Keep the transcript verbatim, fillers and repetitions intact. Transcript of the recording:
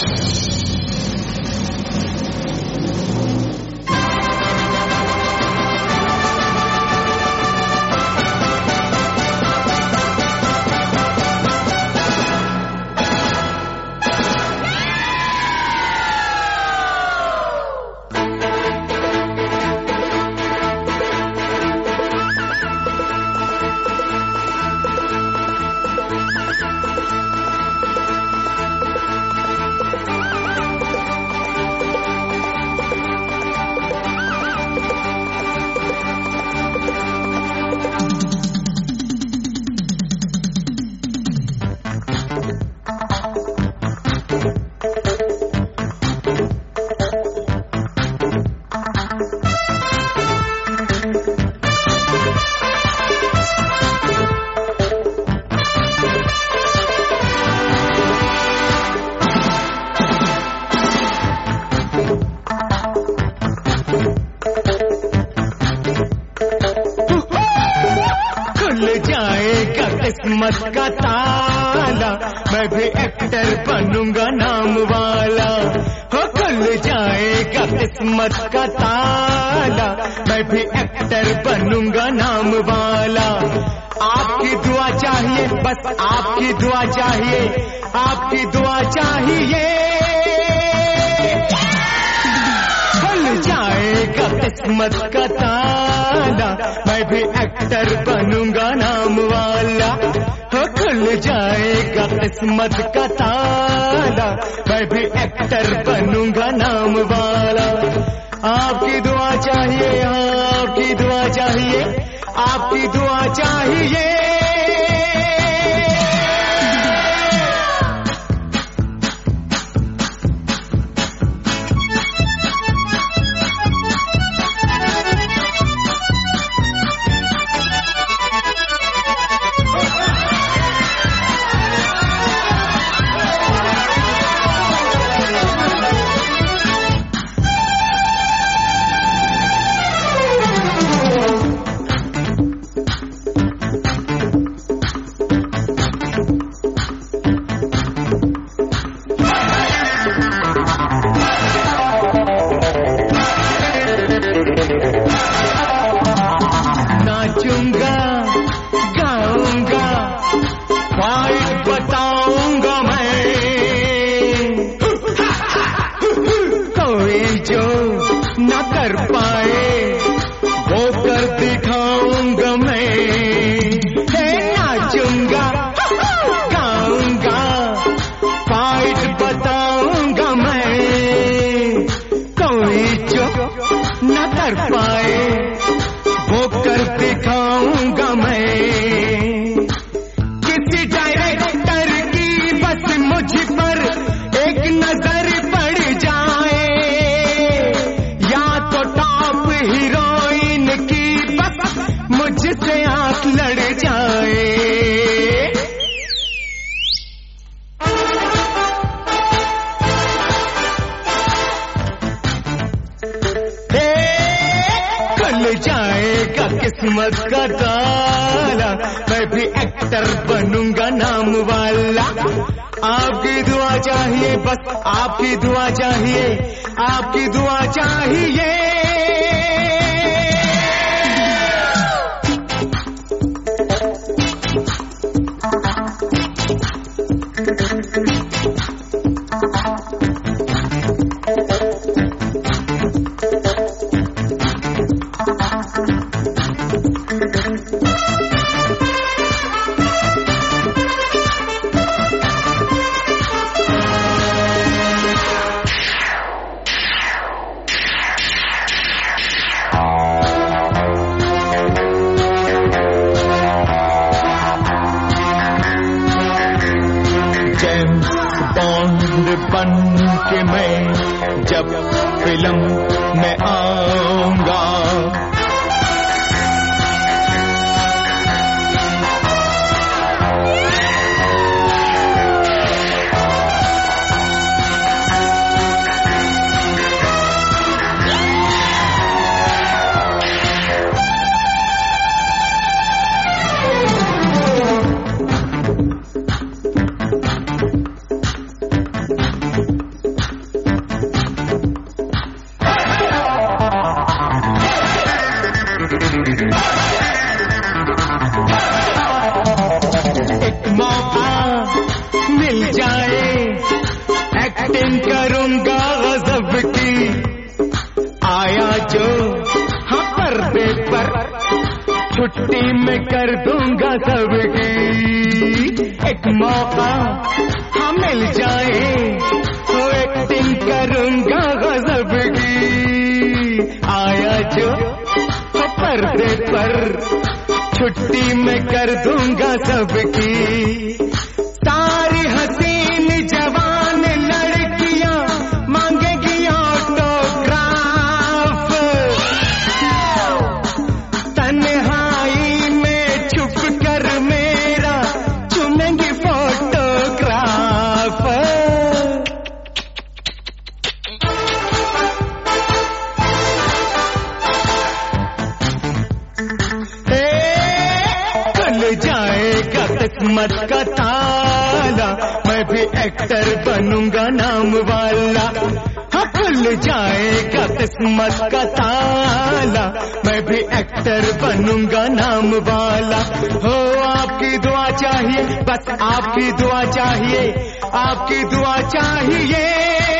किस्मत का ताला, मैं भी एक्टर बनूंगा नाम वाला। हो खुल जाएगा किस्मत का ताला, मैं भी एक्टर बनूंगा नाम वाला। आपकी दुआ चाहिए, बस आपकी दुआ चाहिए, आपकी दुआ चाहिए। खुल जाएगा किस्मत का ताला, मैं भी एक्टर बनूंगा नाम वाला। हो खुल जाएगा किस्मत का ताला, मैं भी एक्टर बनूंगा नाम वाला। आपकी दुआ चाहिए, आपकी दुआ चाहिए, आपकी दुआ चाहिए। नाचूंगा गाऊंगा फाइट बताऊंगा मैं, कोई जो न कर पाए वो कर दिखाऊंगा मैं। नाचूंगा गाऊंगा फाइट बताऊंगा मैं, कोई जो न कर पाए वो कर दिखाऊंगा मैं। किसी डायरेक्टर की बस मुझ पर एक नजर पड़ जाए, या तो टॉप हीरोइन की बस मुझसे आंख लड़ जाए। खुल जाएगा किस्मत का ताला, मैं भी एक्टर बनूंगा नाम वाला। आपकी दुआ चाहिए, बस आपकी दुआ चाहिए, आपकी दुआ चाहिए। जेम्स बॉन्ड बन के मैं जब फिल्म में आऊंगा, एक मौका मिल जाए एक्टिंग करूंगा गजब की, आया जो हाँ पर्दे पर छुट्टी में कर दूंगा सबकी। एक मौका हाँ मिल जाए तो एक्टिंग करूंगा गजब की, आया जो हाँ पर्दे पर छुट्टी में कर दूंगा सबकी। सारी हसीन जवान लड़कियां मांगेगी ऑटोग्राफ, तन्हाई में छुप कर मेरा चुमेंगी फोटोग्राफ। जाएगा किस्मत का ताला, मैं भी एक्टर बनूंगा नाम वाला। हाँ खुल जाएगा किस्मत का ताला, मैं भी एक्टर बनूंगा नाम वाला। हो आपकी दुआ चाहिए, बस आपकी दुआ चाहिए, आपकी दुआ चाहिए।